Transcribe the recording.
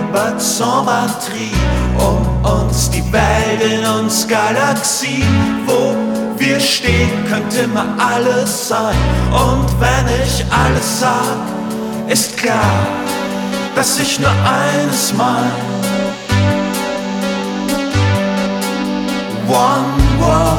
but sans batterie. Um uns die Welt in uns Galaxie. Wo wir stehen, könnte immer alles sein. Und wenn ich alles sag, ist klar, dass ich nur eines mein. One world.